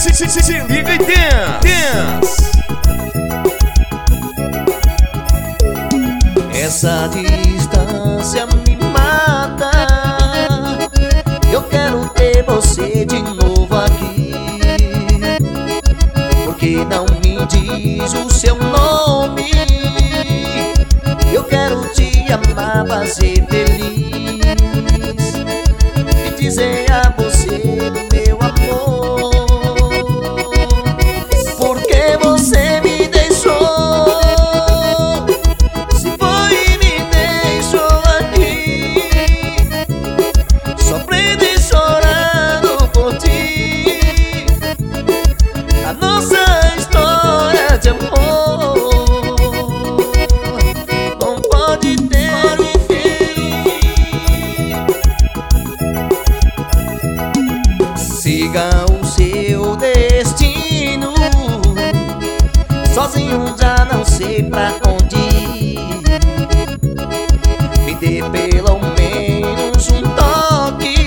Se liga e dance. Essa distância me mata. Eu quero ter você de novo aqui. Porque não me diz o seu nome? Eu quero te amar, fazer feliz e dizer a você do meu amor. Porque você me deixou, se foi e me deixou aqui, sofrendo e chorando por ti. A nossa história de amor não pode ter um fim. Siga o seu destino, sozinho já não sei pra onde ir. Me dê pelo menos um toque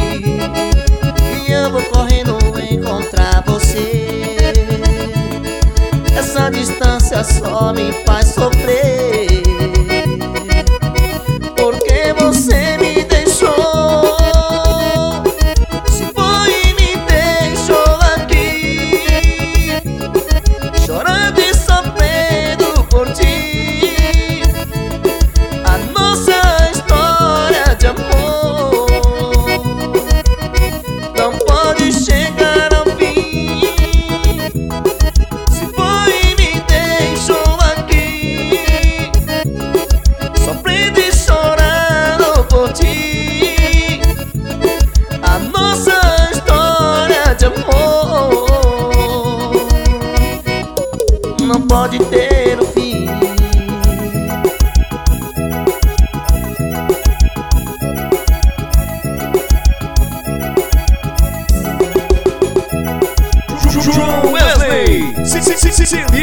e eu vou correndo encontrar você. Essa distância só me faz sofrer. Porque você me deixou, se foi e me deixou aqui, chorando e sofrendo por ti. A nossa história de amor não pode chegar ao fim. Se foi e me deixou aqui, sofrendo e chorando por ti. A nossa história de amor não pode ter um fim. João Wesley, se